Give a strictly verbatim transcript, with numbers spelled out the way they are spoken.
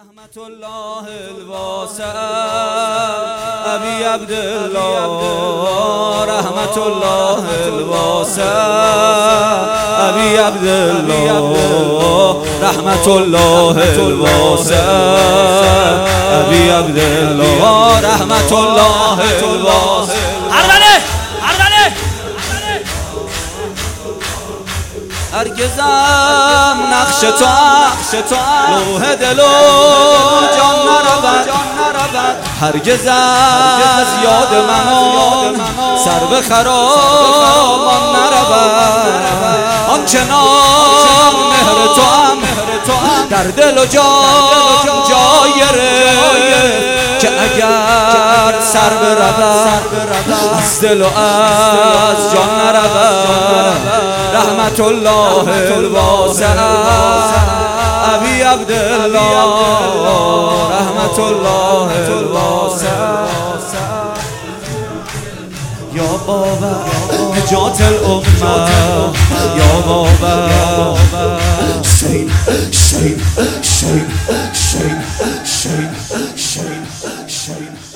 رحمت الله الواسع ابی عبدالله رحمت الله الواسع ابی عبدالله رحمت الله الواسع ابی عبدالله رحمت الله الواسع هرگله هرگله هرگزم نقش تو لوح دل و جان نرود هرگز از یاد ممان سر به خرامان نرود آنچنان مهر تو هم در دل و جان جای گرفت که اگر سر برود از دل و از جان نرود رحمت الله الواسع ابی عبدالله رحمت الله الواسع یا بابا نجات الامه یا بابا شین شین شین شین شین شین شین